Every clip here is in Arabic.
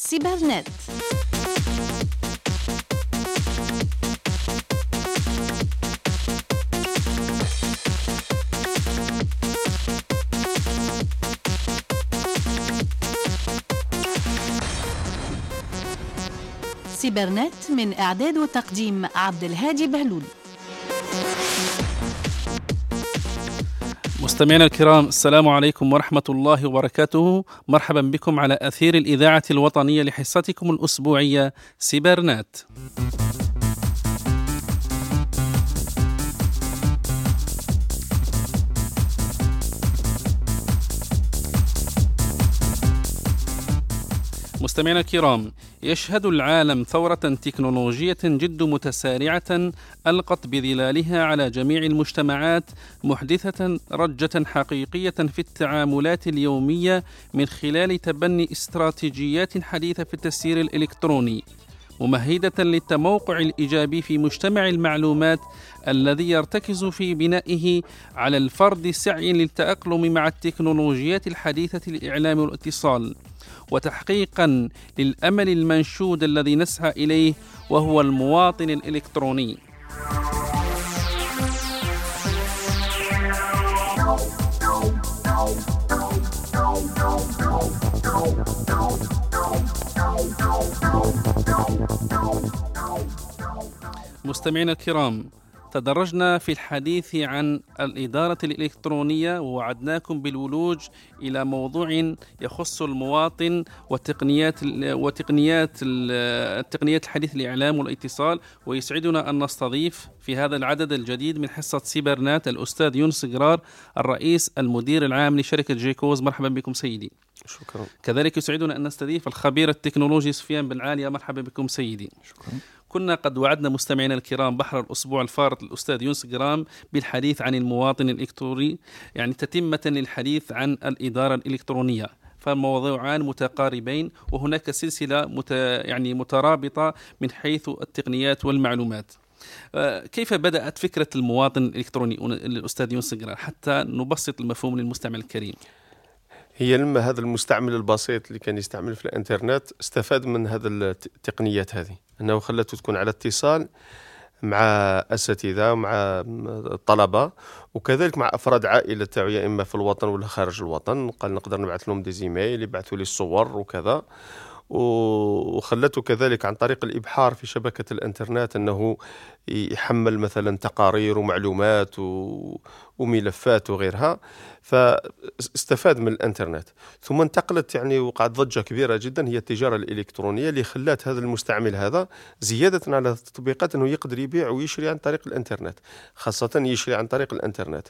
سيبرنت. سيبرنت من إعداد وتقديم عبد الهادي بهلول. مستمعينا الكرام، السلام عليكم ورحمة الله وبركاته. مرحبا بكم على أثير الإذاعة الوطنية لحصتكم الأسبوعية سيبرنت. مستمعينا الكرام، يشهد العالم ثورة تكنولوجية جد متسارعة ألقت بظلالها على جميع المجتمعات، محدثة رجة حقيقية في التعاملات اليومية من خلال تبني استراتيجيات حديثة في التسيير الإلكتروني، ممهدة للتموقع الإيجابي في مجتمع المعلومات الذي يرتكز في بنائه على الفرد سعي للتأقلم مع التكنولوجيات الحديثة للإعلام والاتصال، وتحقيقا للأمل المنشود الذي نسعى إليه وهو المواطن الإلكتروني. مستمعينا الكرام، تدرجنا في الحديث عن الإدارة الإلكترونية ووعدناكم بالولوج إلى موضوع يخص المواطن وتقنيات الحديث الإعلام والاتصال. ويسعدنا أن نستضيف في هذا العدد الجديد من حصة سيبرنات الأستاذ يونس قرار، الرئيس المدير العام لشركة جيكوز. مرحبا بكم سيدي. شكرا. كذلك يسعدنا أن نستضيف الخبير التكنولوجي سفيان بن عالية. مرحبا بكم سيدي. شكرا. كنا قد وعدنا مستمعينا الكرام بحر الأسبوع الفارط الأستاذ يونس قرام بالحديث عن المواطن الإلكتروني، يعني تتمة للحديث عن الإدارة الإلكترونية، فالموضوعان متقاربين وهناك سلسلة مترابطة من حيث التقنيات والمعلومات. كيف بدأت فكرة المواطن الإلكتروني الأستاذ يونس قرام حتى نبسط المفهوم للمستمع الكريم؟ هي لما هذا المستعمل البسيط اللي كان يستعمل في الانترنت استفاد من هذه التقنيات هذه، أنه خلته تكون على اتصال مع أساتذة ومع الطلبة وكذلك مع أفراد عائلة تاعو، يا إما في الوطن ولا خارج الوطن. قال نقدر نبعث لهم دي زيميل يبعثوا لي الصور وكذا، وخلته كذلك عن طريق الإبحار في شبكة الانترنت أنه يحمل مثلا تقارير ومعلومات وملفات وغيرها، فاستفاد من الانترنت. ثم انتقلت وقعت ضجة كبيرة جدا هي التجارة الإلكترونية اللي خلت هذا المستعمل هذا زيادة على التطبيقات أنه يقدر يبيع ويشري عن طريق الانترنت، خاصة يشري عن طريق الانترنت.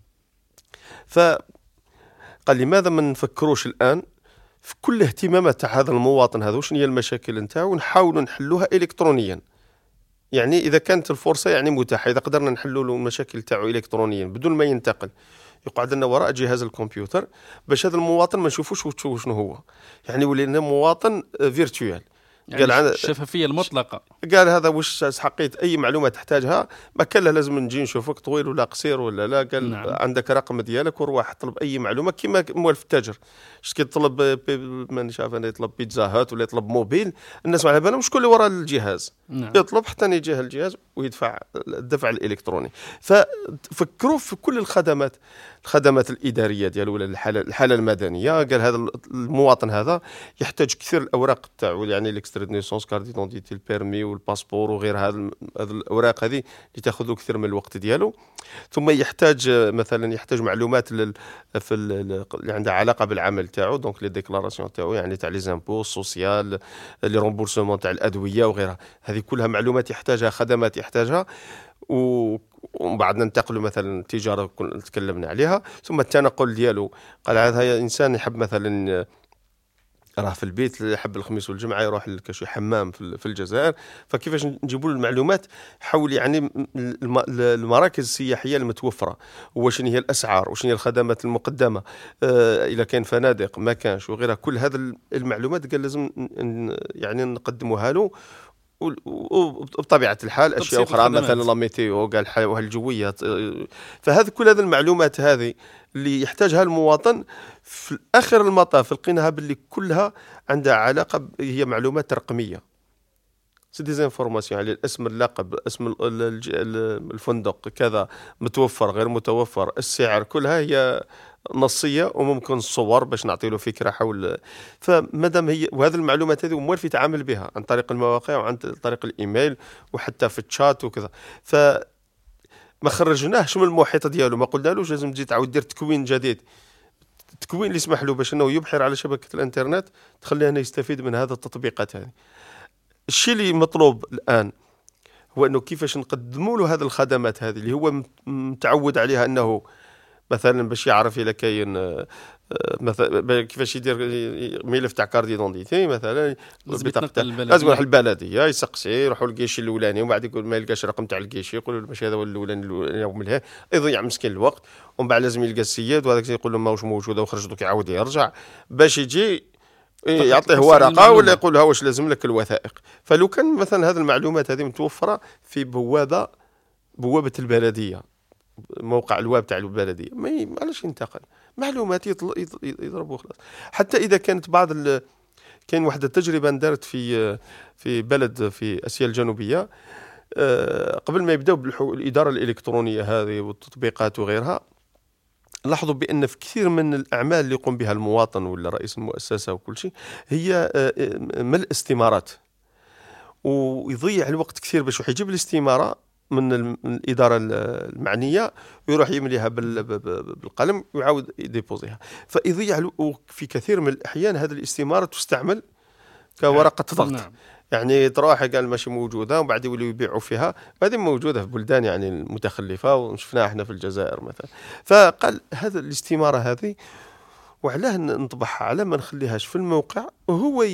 فقال لماذا ما نفكروش الآن في كل اهتمامات تاع هذا المواطن هذا، وشنو هي المشاكل نتاعو ونحاولوا نحلوها إلكترونيا. يعني إذا كانت الفرصة متاحة، إذا قدرنا نحلوا له المشاكل تاعو إلكترونيا بدون ما ينتقل يقعد لنا وراء جهاز الكمبيوتر، باش هذا المواطن ما نشوفوش شنو هو، ولينا مواطن فيرتوال. قال الشفافية المطلقة. قال هذا واش حقيت أي معلومة تحتاجها ما كان لازم نجي نشوفك طويل ولا قصير ولا لا. قال نعم. عندك رقم ديالك وروح طلب أي معلومة كما موالف التاجر. كي تطلب ما نشاف أنا يطلب بيتزا هات ولا يطلب موبيل، الناس ما على بالهم شكون اللي وراء الجهاز. نعم. يطلب حتى يجيه الجهاز ويدفع الدفع الإلكتروني. ففكروا في كل الخدمات الإدارية ديالو ولا الحالة المدنية. قال هذا المواطن هذا يحتاج كثير الأوراق تاعو، الاكستري دو نيسونس، كارت ديدونتيتي، البيرمي والباسبور وغير هذه الأوراق هذه اللي تأخذ له كثير من الوقت ديالو. ثم يحتاج معلومات في اللي عندها علاقة بالعمل تاعو، دونك لي ديكلاراسيون تاعو تاع لي زامبو السوسيال، لي رومبورسمون تاع الأدوية وغيرها. هذه كلها معلومات يحتاجها، خدمات يحتاجها. وبعد ننتقلوا مثلا التجارة تكلمنا عليها. ثم التنقل ديالو، قال هذا إنسان يحب مثلا راه في البيت يحب الخميس والجمعة يروح لكشي حمام في الجزائر، فكيفاش نجيبوا له المعلومات حول المراكز السياحية المتوفرة، وشنو هي الأسعار وشنو هي الخدمات المقدمة، إذا كان فنادق ما كانش وغيرها. كل هذا المعلومات قال لازم نقدموها له وبطبيعه الحال اشياء اخرى مثلا لا ميتيو قال الحاله الجويه. فهذا كل هذه المعلومات هذه اللي يحتاجها المواطن في اخر المطاف لقيناها باللي كلها عندها علاقه، هي معلومات رقميه. سي دي انفورماسيون على الاسم، اللقب، اسم الفندق كذا، متوفر غير متوفر، السعر، كلها هي نصيه وممكن صور باش نعطي له فكره حول. فمادام هي وهذه المعلومات هذه موالف يتعامل بها عن طريق المواقع وعن طريق الايميل وحتى في الشات وكذا. ما خرجناهش من المحيط ديالو، ما قلنالوش لازم تجي تعاود دير تكوين جديد، التكوين اللي يسمح له باش انه يبحر على شبكه الانترنت تخليه انه يستفيد من هذه التطبيقات هذه. الشيء اللي مطلوب الآن هو أنه كيفاش نقدموا له هذه الخدمات هذه اللي هو متعود عليها، أنه مثلا باش يعرف إلا كاين مثلا كيفاش يدير ملف تاع كارت ديدونتيتي مثلا، لازم يروح البلديه يسقسي، يروحوا للكيشي الاولاني ومن بعد يقول ما يلقاش الرقم تاع الكيشي، يقولوا له باش هذا هو الاولاني يوم له، يضيع مسكين الوقت. ومن بعد لازم يلقى السيد وهذاك يقول له ماهوش موجود وخرج دوك يعاود يرجع باش يجي يعطيه ورقه ولا يقول له واش لازم لك الوثائق. فلو كان مثلا هذه المعلومات هذه متوفره في بوابه البلديه، موقع الويب تاع البلديه، ما علاش ينتقل معلومات يضربوا خلاص. حتى اذا كانت كاين واحده التجربه دارت في بلد في اسيا الجنوبيه، قبل ما يبداو بالاداره الالكترونيه هذه والتطبيقات وغيرها، لاحظوا بأن في كثير من الأعمال اللي يقوم بها المواطن ولا رئيس المؤسسة وكل شيء هي ملء استمارات، ويضيع الوقت كثير باش يجيب الاستمارة من الإدارة المعنية ويروح يمليها بالقلم ويعاود يديبوزيها. فيضيع في كثير من الأحيان هذه الاستمارة تستعمل كورقة ضغط. نعم. يعني تروح قال ماشي موجوده ومن بعد يوليو يبيعوا فيها، بعدين موجوده في بلدان يعني المتخلفه وشفناها احنا في الجزائر مثلا. فقال هذا الاستماره هذه وعلاه نطبعها على ما نخليهاش في الموقع وهو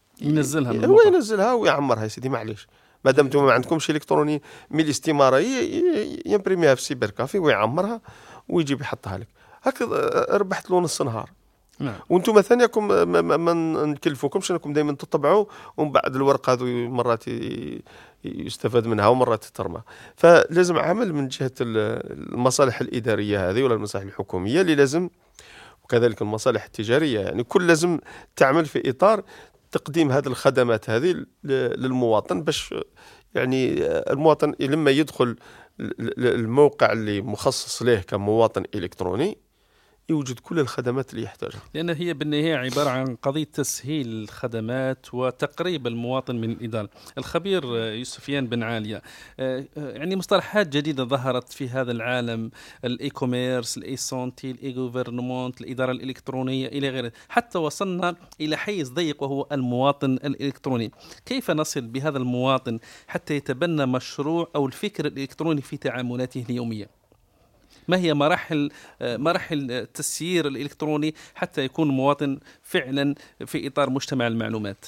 ينزلها ويعمرها. يا سيدي معليش ما دام انتم ما عندكمش الكتروني من الاستماره يمبريميها في سيبر كافي ويعمرها ويجيب يحطها لك هكذا، ربحت له نص نهار. نعم. وانتم مثلا ما نكلفوكمش انكم دائما تطبعوا ومن بعد الورقه هذو مرات يستفاد منها ومرات ترمى. فلازم عمل من جهه المصالح الاداريه هذه ولا المصالح الحكوميه اللي لازم، وكذلك المصالح التجاريه، يعني كل لازم تعمل في اطار تقديم هذه الخدمات هذه للمواطن، باش يعني المواطن لما يدخل الموقع اللي مخصص له كمواطن الكتروني يوجد كل الخدمات اللي يحتاجها، لأن هي بالنهاية عبارة عن قضية تسهيل الخدمات وتقريب المواطن من الإدارة. الخبير يوسفيان بن عالية، يعني مصطلحات جديدة ظهرت في هذا العالم، الإي كوميرس، الإي سونتي، الإي غوفرنمنت، الإدارة الإلكترونية إلى غيره، حتى وصلنا إلى حيز ضيق وهو المواطن الإلكتروني. كيف نصل بهذا المواطن حتى يتبنى مشروع أو الفكر الإلكتروني في تعاملاته اليومية؟ ما هي مراحل التسيير الإلكتروني حتى يكون المواطن فعلا في إطار مجتمع المعلومات؟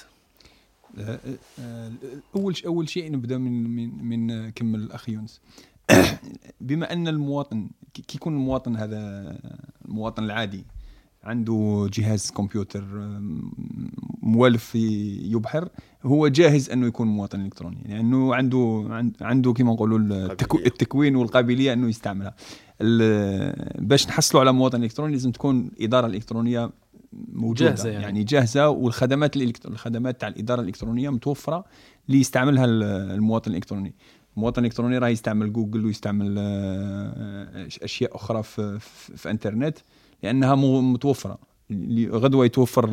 أول شيء نبدأ من كمل الأخ يونس. بما أن المواطن كيكون المواطن هذا المواطن العادي عنده جهاز كمبيوتر موالف يبحر، هو جاهز أنه يكون مواطن إلكتروني، لأنه يعني عنده كما نقولوا التكوين والقابلية أنه يستعملها. باش نحصلوا على مواطن إلكتروني لازم تكون إدارة الإلكترونية موجودة جاهزة، يعني جاهزة، والخدمات تاع الإدارة الإلكترونية متوفرة ليستعملها المواطن الإلكتروني. المواطن الإلكتروني راه يستعمل جوجل ويستعمل أشياء أخرى في إنترنت لأنها متوفرة. غدوة يتوفر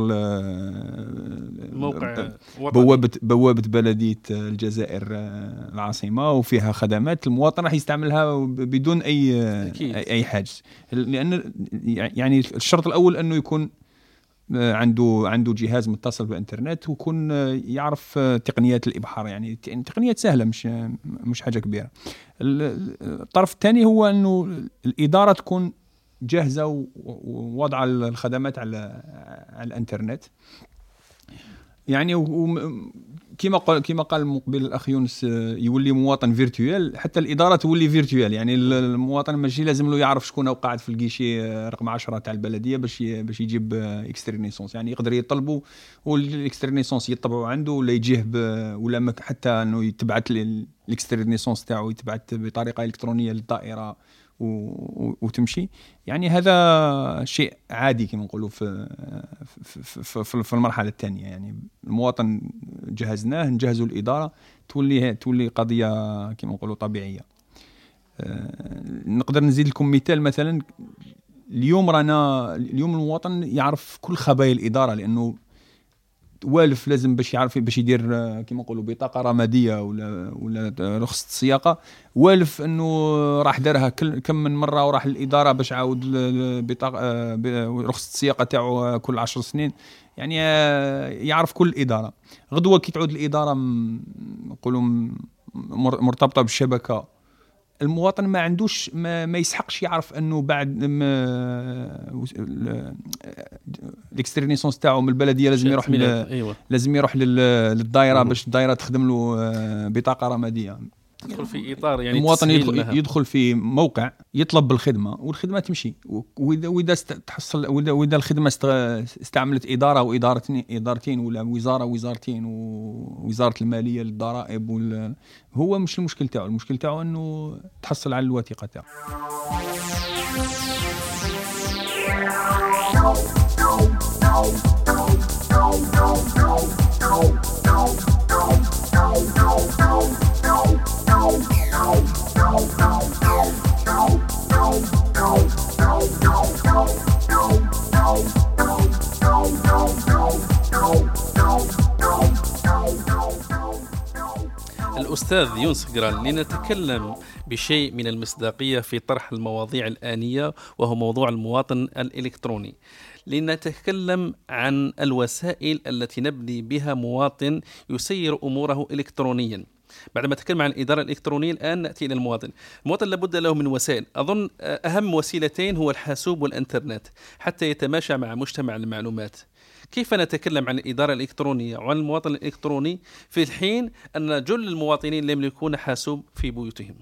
موقع بوابة بلدية الجزائر العاصمة وفيها خدمات، المواطن راح يستعملها بدون أي حاجز، لأن يعني الشرط الأول أنه يكون عنده جهاز متصل بالإنترنت ويكون يعرف تقنيات الإبحار، يعني تقنيات سهلة مش حاجة كبيرة. الطرف الثاني هو أنه الإدارة تكون جاهزة ووضع الخدمات على الانترنت. يعني كما قال مقبل الاخ يونس، يولي مواطن فيرتوال، حتى الاداره تولي فيرتوال. يعني المواطن ماشي لازم له يعرف شكون هو قاعد في الكيشي رقم 10 تاع البلديه باش يجيب اكستري نيسونس. يعني يقدر يطلبوا والاكستري نيسونس يطبعوا عنده، ولا يجيه ولا حتى انه يتبعت الاكستري نيسونس تاعو يتبعت بطريقه الكترونيه للدائره وتمشي. يعني هذا شيء عادي كما نقولوا في المرحله الثانيه. يعني المواطن جهزناه، نجهزوا الاداره، تولي قضيه كما نقولوا طبيعيه. نقدر نزيد لكم مثال. مثلا اليوم المواطن يعرف كل خبايا الاداره، لانه والف لازم باش يعرف باش يدير كما نقولوا بطاقه رماديه ولا رخصه السياقه، والف انه راح دارها كم من مره، وراح للاداره باش عاود بطاقه رخصه السياقه تاعو كل 10 سنين. يعني يعرف كل الاداره. غدوه كي تعود الاداره نقولوا مرتبطه بالشبكه، المواطن ما عندوش ما يسحقش يعرف انه بعد الاكسترينيسونس تاعو من البلديه لازم يروح للدائره باش الدائره تخدم له بطاقه رماديه. يدخل في اطار يعني المواطن يدخل في موقع يطلب بالخدمه، والخدمه تمشي. واذا تحصل واذا الخدمه استعملت اداره او ادارتين ولا وزارتين ووزاره الماليه للضرائب هو مش المشكل تاعو. المشكل تاعو انه تحصل على الوثيقه تاعو. الأستاذ يونس قران، لنتكلم بشيء من المصداقية في طرح المواضيع الآنية، وهو موضوع المواطن الإلكتروني. لنتكلم عن الوسائل التي نبني بها مواطن يسير أموره إلكترونيا. بعدما تكلم عن الإدارة الإلكترونية، الآن نأتي إلى المواطن. المواطن لابد له من وسائل. أظن أهم وسيلتين هو الحاسوب والإنترنت حتى يتماشى مع مجتمع المعلومات. كيف نتكلم عن الإدارة الإلكترونية وعن المواطن الإلكتروني في الحين أن جل المواطنين لا يملكون حاسوب في بيوتهم؟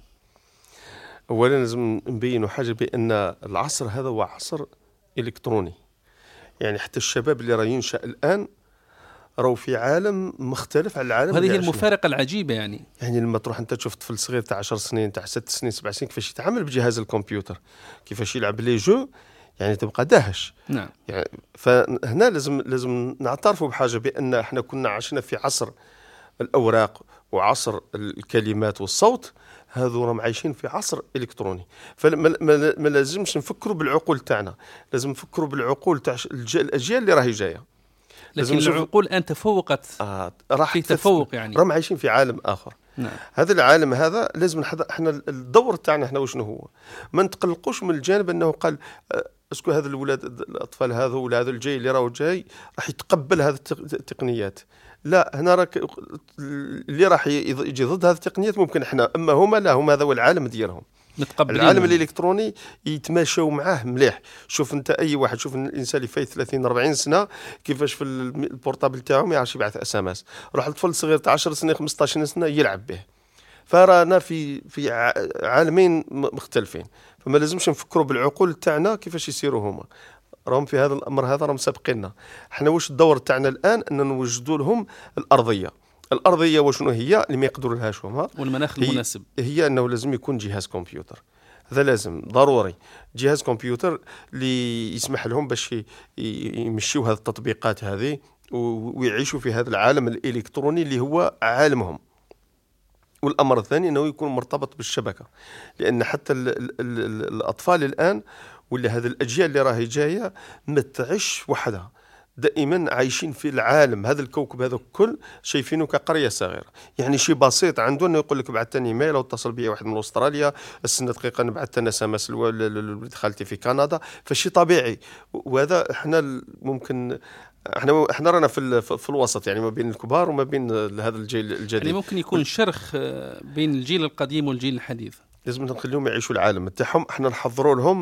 أولا لازم نبين حاجة، بأن العصر هذا هو عصر إلكتروني. يعني حتى الشباب اللي راه ينشأ الآن راهو في عالم مختلف عن العالم. هذه المفارقة العجيبة. يعني لما تروح انت تشوف طفل صغير تاع 10 سنين تاع 6 سنين 7 سنين كيفاش يتعامل بجهاز الكمبيوتر، كيفاش يلعب لي جو، يعني تبقى داهش. نعم. يعني فهنا لازم نعترفوا بحاجة، بأن احنا كنا عشنا في عصر الأوراق وعصر الكلمات والصوت، هذو راهم عايشين في عصر إلكتروني. فما لازمش نفكروا بالعقول تاعنا، لازم نفكروا بالعقول تاع الأجيال اللي راهي جاية. لكن العقول الآن تفوقت في تفوق، يعني راهم عايشين في عالم آخر. نعم. هذا العالم هذا لازم احنا الدور تاعنا احنا وشنو هو. ما نتقلقوش من الجانب انه قال اسكو هذا الولاد الاطفال هذا ولا هذا الجاي اللي راهو جاي راح يتقبل هذه التقنيات. لا، هنا راك اللي راح يجي ضد هذه التقنيات ممكن احنا، اما هما لا، هما هذا هو العالم ديالهم. العالم الإلكتروني يتماشوا معاه مليح. شوف انت اي واحد، شوف الانسان اللي فايت 30-40 سنه كيفاش في البورطابل تاعو ما يعرفش يبعث اس ام اس، روح الطفل الصغير تاع 10 سنين 15 سنه يلعب به. فرانا في عالمين مختلفين، فما لازمش نفكروا بالعقول تاعنا كيفاش يسيروا هما. راهم في هذا الامر هذا راهم سابقيننا. احنا واش الدور تاعنا الان ان نوجدوا لهم الارضيه وشنو هي اللي ما يقدروا لهاش هما، والمناخ المناسب هي انه لازم يكون جهاز كمبيوتر. هذا لازم ضروري جهاز كمبيوتر اللي يسمح لهم باش يمشيوا هذه التطبيقات هذه ويعيشوا في هذا العالم الإلكتروني اللي هو عالمهم. والأمر الثاني أنه يكون مرتبط بالشبكة، لأن حتى الأطفال الآن ولا هذه الأجيال اللي راهي جاية ما تعيش وحدها، دائما عايشين في العالم. هذا الكوكب هذا كل شايفينه كقرية صغيرة. يعني شيء بسيط عنده انه يقول لك بعثتني ايميل او اتصل بي واحد من استراليا السنه دقيقه نبعث لنا SMS لولد خالتي في كندا، فشي طبيعي. وهذا احنا ممكن احنا رانا في الوسط، يعني ما بين الكبار وما بين هذا الجيل الجديد. يعني ممكن يكون شرخ بين الجيل القديم والجيل الحديث. لازم نخليهم يعيشوا العالم تاعهم، احنا نحضروا لهم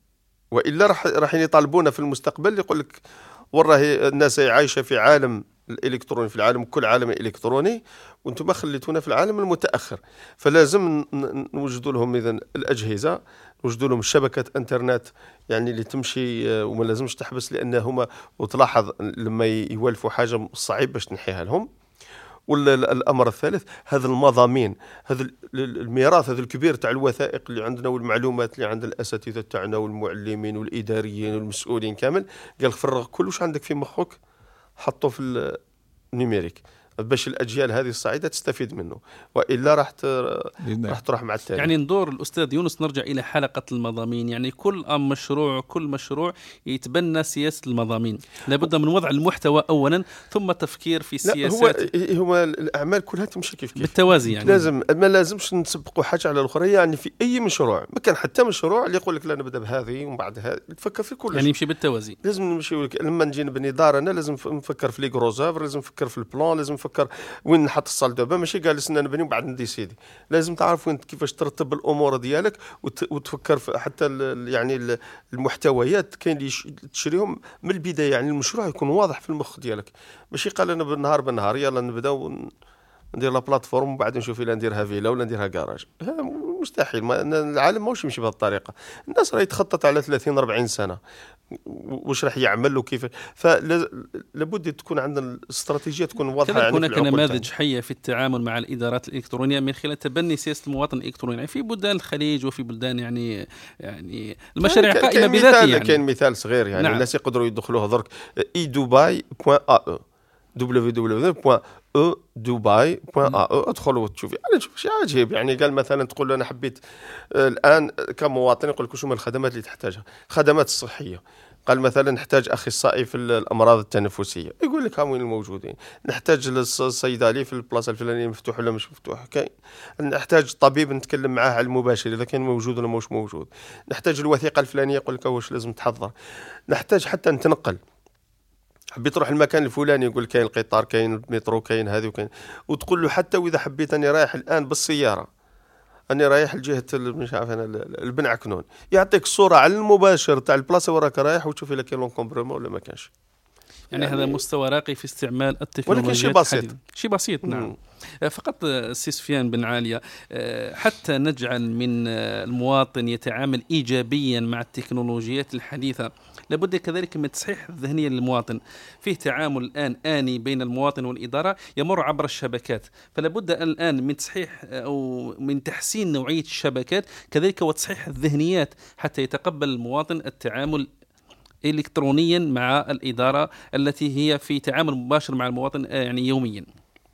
والا راح يطالبونا في المستقبل يقول لك والله الناس عايشه في عالم الالكتروني في العالم، كل عالم الكتروني، وانتم خليتونا في العالم المتاخر. فلازم نوجدوا لهم اذا الاجهزه، نوجدوا لهم شبكه انترنت يعني اللي تمشي وما لازمش تحبس، لانهما وتلاحظ لما يولفوا حاجه صعيب باش تنحيها لهم. والامر الثالث هذا المضامين، هذا الميراث هذا الكبير تاع الوثائق اللي عندنا والمعلومات اللي عند الاساتذه تاعنا والمعلمين والاداريين والمسؤولين كامل، قال فرغ كل واش عندك في مخك حطه في النيميريك باش الاجيال هذه الصعيده تستفيد منه، والا راح تروح مع التاريخ. يعني ندور الاستاذ يونس نرجع الى حلقه المضامين، يعني كل مشروع يتبنى سياسه المضامين، لابد من وضع المحتوى اولا ثم تفكير في السياسات. هو الاعمال كلها تمشي كيف بالتوازي، يعني ما لازمش نسبقوا حاجه على الاخرى. يعني في اي مشروع، ما كان حتى مشروع اللي يقول لك لا نبدا بهذه ومن بعد هذه، تفكر في كل يعني يمشي بالتوازي. لازم نمشي لما نجي نبني دارنا لازم نفكر في لي غروزافر، لازم نفكر في البلان، لازم نفكر وين نحط الصال دابا، ماشي جالس نبني وبعد نديسيدي. لازم تعرف وين كيفاش ترتب الامور ديالك وتفكر في حتى يعني المحتويات كاين اللي تشريهم من البدايه. يعني المشروع يكون واضح في المخ ديالك، ماشي قال انا بالنهار يلا نبداو ندير لا بلاتفورم وبعد نشوف الا نديرها فيلا ولا نديرها كراج. مستحيل، العالم ماهوش يمشي بهذه الطريقه. الناس راهي تخطط على 30-40 سنه واش راح يعمل له كيف. فلابد تكون عندنا الاستراتيجيه تكون واضحه. يعني هناك نماذج حيه في التعامل مع الادارات الالكترونيه من خلال تبني سياسه المواطن الالكتروني، يعني في بلدان الخليج وفي بلدان يعني المشاريع قائمه بذاتها. يعني كاين مثال صغير يعني نعم. الناس يقدروا يدخلوه درك idubai.ae www.edubai.ae ادخلوا وتشوفي. انا نشوف شيء عجيب، يعني قال مثلا تقول له انا حبيت الان كمواطن، يقول لك شو من الخدمات اللي تحتاجها، الخدمات الصحيه. قال مثلا نحتاج اخصائي في الامراض التنفسيه، يقول لك هم وين الموجودين. نحتاج الصيدلي في البلاصه الفلانيه مفتوح ولا مش مفتوح، كاين. نحتاج طبيب نتكلم معاه على المباشر اذا كان موجود ولا مش موجود. نحتاج الوثيقه الفلانيه، يقول لك واش لازم تحضر. نحتاج حتى نتنقل، حبيت تروح المكان الفلاني يقول كاين القطار، كاين المترو، كاين هذه وكاين، وتقول له حتى واذا حبيت اني رايح الان بالسياره، اني رايح لجهه مش عارف انا البن عكنون، يعطيك الصوره على المباشر تاع البلاصه وين راك رايح وتشوف الا كاين لونكومبرمون ولا ما كانش. يعني هذا مستوى راقي في استعمال التكنولوجيا، ولكن شيء بسيط نعم. فقط سي سفيان بن عالية، حتى نجعل من المواطن يتعامل إيجابيا مع التكنولوجيات الحديثة، لابد كذلك من تصحيح الذهنية للمواطن. فيه تعامل الآن آني بين المواطن والإدارة يمر عبر الشبكات، فلابد الآن من تصحيح أو من تحسين نوعية الشبكات كذلك وتصحيح الذهنيات حتى يتقبل المواطن التعامل إلكترونيا مع الإدارة التي هي في تعامل مباشر مع المواطن يعني يوميا.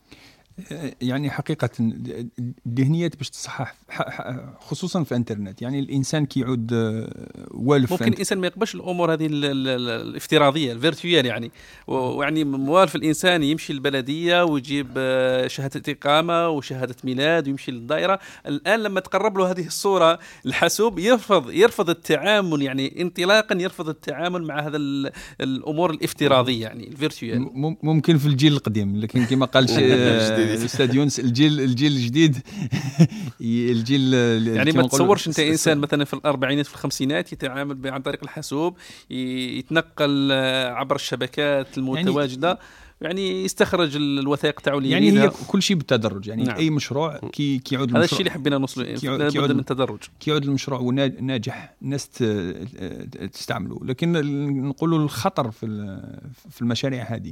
يعني حقيقة الذهنيات باش تصحح خصوصا في الانترنت. يعني الانسان كي يعود والف، ممكن الانسان ما يقبلش الامور هذه الافتراضيه الفيرتوال، يعني ويعني موالف الانسان يمشي البلديه ويجيب شهاده اقامه وشهاده ميلاد ويمشي للدائره. الان لما تقرب له هذه الصوره الحاسوب يرفض التعامل، يعني انطلاقا يرفض التعامل مع هذا الامور الافتراضيه يعني الفيرتوال. ممكن في الجيل القديم، لكن كما قالش الاستاذ يونس الجيل الجديد الجيل يعني ما تصورش انت انسان مثلا في الاربعينات في الخمسينات يتعامل عن طريق الحاسوب، يتنقل عبر الشبكات المتواجده، يعني يستخرج الوثائق تاعو اللي يعني هي كل شيء بالتدرج. يعني نعم. اي مشروع كي يعود هذا الشيء اللي حبينا نوصل لابد من التدرج. كي يعود المشروع وناجح الناس تستعمله، لكن نقولوا الخطر في المشاريع هذه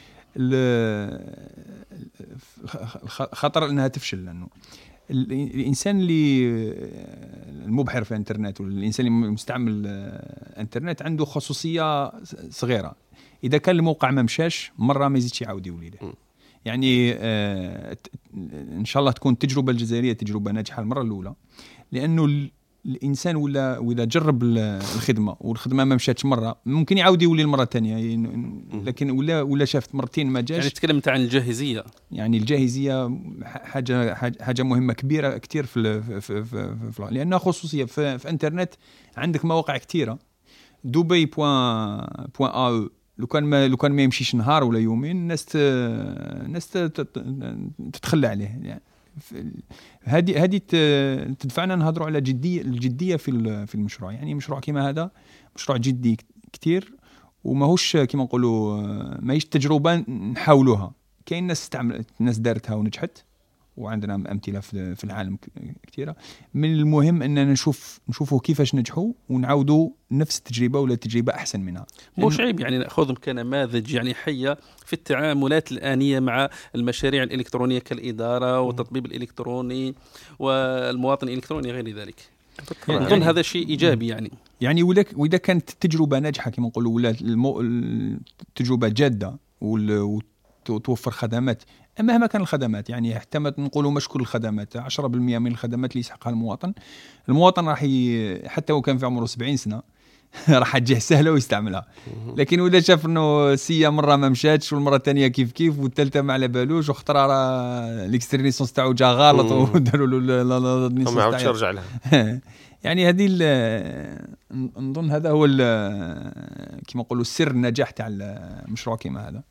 خطر انها تفشل، لانه الانسان اللي المبحر في الانترنت والانسان اللي مستعمل الانترنت عنده خصوصيه صغيره. اذا كان الموقع ما مشاش مره ما يزيدش يعاود يولي له. يعني ان شاء الله تكون التجربه الجزائريه تجربه ناجحه المره الاولى، لانه الانسان ولا جرب الخدمه والخدمه ما مشاتش مره ممكن يعاود يولي المره الثانيه، لكن ولا شافت مرتين ما جاش. يعني تكلمت عن الجاهزيه، يعني الجاهزيه حاجه مهمه كبيره كتير في لانها خصوصيه في انترنت. عندك مواقع كثيره dubai.ae لو كان ما يمشيش نهار ولا يومين الناس تتخلى عليه. يعني هذه تدفعنا نهضروا على الجديه في المشروع. يعني مشروع كما هذا مشروع جدي كتير وماهوش كيما نقولوا ماهيش تجربه نحاولوها. كاين ناس دارتها ونجحت، وعندنا امثله في العالم كثيره. من المهم اننا نشوفوا كيفاش نجحوا ونعاودوا نفس التجربه ولا تجربه احسن منها. مش عيب يعني ناخذهم كنماذج يعني حيه في التعاملات الانيه مع المشاريع الالكترونيه كالاداره والتطبيب الالكتروني والمواطن الالكتروني غير ذلك. اظن هذا شيء ايجابي يعني واذا كانت التجربه ناجحه كما نقولوا، ولا التجربه جاده وتوفر خدمات، مهما كان الخدمات، يعني حتى ما نقولوا مش كل الخدمات، 10% من الخدمات اللي يسحقها المواطن راح حتى لو كان في عمره 70 سنه راح تجيه سهله ويستعملها. لكن ولا شاف انه سيه مره ما مشاتش والمره الثانيه كيف والثالثه ما على بالوش، واختار الاكسترينيسونس تاعو جا غلط وداروا له لا ما عاودش يرجع لها. يعني هذه نظن هذا هو كما نقولوا سر النجاح تاع المشروع كما هذا.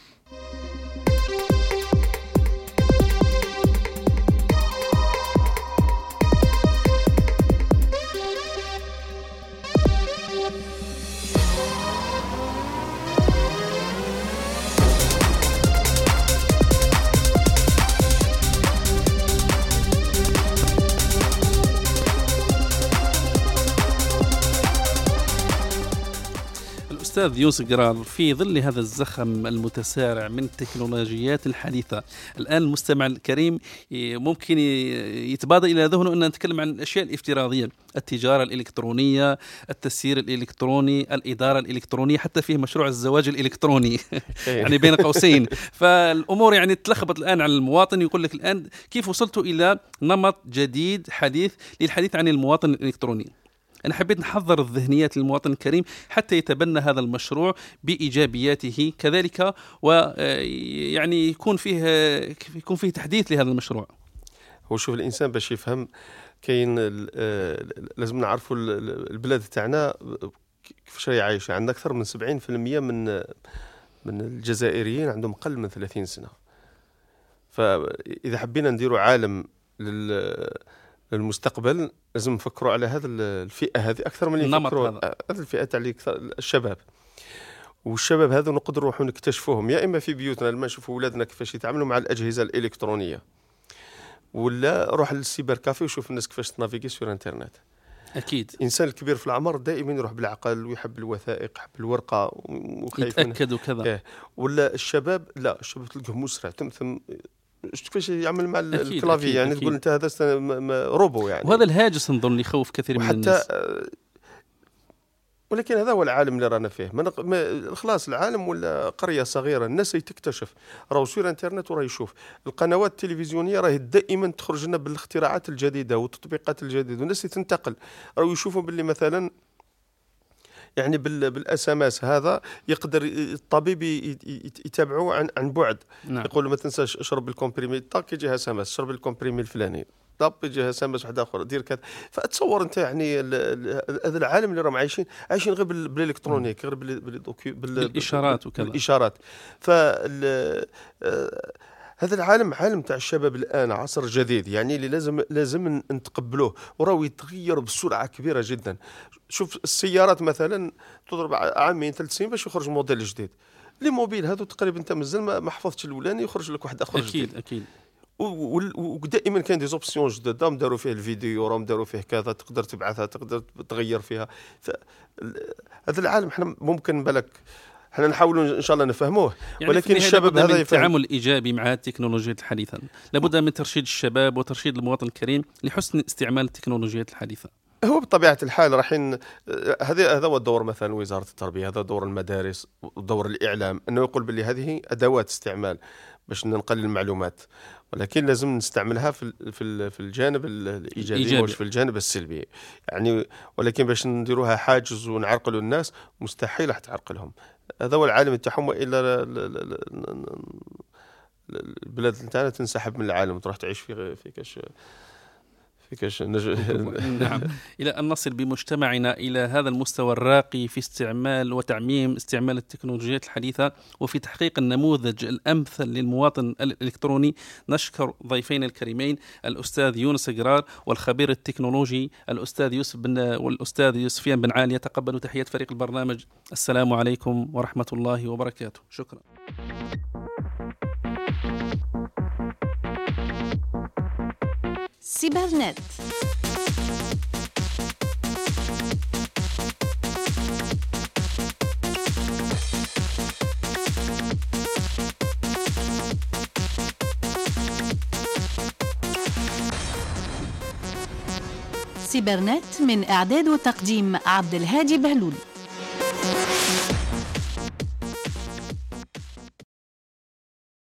أستاذ يوسف قرار، في ظل هذا الزخم المتسارع من التكنولوجيات الحديثة، الآن المستمع الكريم ممكن يتبادر إلى ذهنه أن نتكلم عن الأشياء الافتراضية، التجارة الإلكترونية، التسيير الإلكتروني، الإدارة الإلكترونية، حتى فيه مشروع الزواج الإلكتروني يعني بين قوسين. فالأمور يعني تلخبط الآن على المواطن. يقول لك الآن كيف وصلت إلى نمط جديد حديث للحديث عن المواطن الإلكتروني. أنا حبيت نحضر الذهنيات للمواطن الكريم حتى يتبنى هذا المشروع بإيجابياته كذلك، ويعني يكون فيه تحديث لهذا المشروع. هو شوف، الإنسان باش يفهم كاين لازم نعرفوا البلاد تاعنا كيفاش راهي عايشة. عندنا أكثر من 70% من الجزائريين عندهم أقل من 30 سنة. فإذا حبينا نديروا عالم للمستقبل لازم نفكروا على هذا الفئة هذه أكثر من اللي نفكروا هذه الفئة تاع الشباب. والشباب هذا نقدروا نروحوا نكتشفوهم يا إما في بيوتنا لما نشوفوا أولادنا كيفاش يتعاملوا مع الأجهزة الإلكترونية، ولا روح للسيبر كافي وشوف الناس كيفاش تنافيغي في الانترنت. أكيد الإنسان الكبير في العمر دائما يروح بالعقل ويحب الوثائق، يحب الورقة وخايف يتأكد وكذا. ولا الشباب لا، الشباب تلقاه مسرع تمثم كيفاش يعمل مع الكلافي. يعني تقول انت هذا روبو يعني. وهذا الهاجس نظن اللي يخوف كثير من الناس. ولكن هذا هو العالم اللي رانا فيه. خلاص العالم ولا قرية صغيرة، الناس تكتشف، راهو سير انترنت وراه يشوف القنوات التلفزيونية، راهي دائما تخرج لنا بالاختراعات الجديدة والتطبيقات الجديدة، والناس تنتقل، راهو يشوفوا باللي مثلا يعني بالاسماس هذا يقدر الطبيب يتابعه عن بعد. نعم. يقول له ما تنساش اشرب الكومبريمي، طاك يجي اسماس اشرب الكومبريمي الفلاني، طب يجي اسماس واحد اخر دير كذا. فاتصور انت يعني هذا العالم اللي راهم عايشين غير بالالكترونيك، غير بالاشارات وكذا، بالاشارات. هذا العالم عالم تاع الشباب الآن، عصر جديد يعني اللي لازم نتقبلوه، وراهو يتغير بسرعة كبيرة جدا. شوف السيارات مثلا تضرب عامين 3 سنين باش يخرج موديل جديد. لي موبيل هذو تقريبا انت مازال ما حفظتش الاولاني يخرج لك واحد اخر جديد. اكيد ودائما كان دي زوبسيون جدد، راهم داروا فيه الفيديو، راهم داروا فيه كذا، تقدر تبعثها، تقدر تغير فيها. هذا العالم احنا ممكن بالك احنا نحاولوا ان شاء الله نفهموه، يعني ولكن الشباب هذا التعامل ايجابي مع التكنولوجيات الحديثه. لابد من ترشيد الشباب وترشيد المواطن الكريم لحسن استعمال التكنولوجيات الحديثه. هو بطبيعه الحال رايحين، هذا هو الدور مثلا وزاره التربيه، هذا دور المدارس ودور الاعلام، انه يقول باللي هذه ادوات استعمال باش ننقل المعلومات، ولكن لازم نستعملها في الجانب الايجابي مش في الجانب السلبي يعني. ولكن باش نديروها حاجز ونعرقلوا الناس مستحيل راح تعرقلهم. هذا هو العالم تاعهم، والا البلاد تاعنا تنسحب من العالم، تروح تعيش في نعم. إلى أن نصل بمجتمعنا إلى هذا المستوى الراقي في استعمال وتعميم استعمال التكنولوجيات الحديثة وفي تحقيق النموذج الأمثل للمواطن الإلكتروني، نشكر ضيفين الكريمين الأستاذ يونس قرار والخبير التكنولوجي الأستاذ والأستاذ يوسفيان بن علي. يتقبلوا تحيات فريق البرنامج. السلام عليكم ورحمة الله وبركاته. شكرا. سيبرنت. سيبرنت من إعداد وتقديم عبد الهادي بهلول.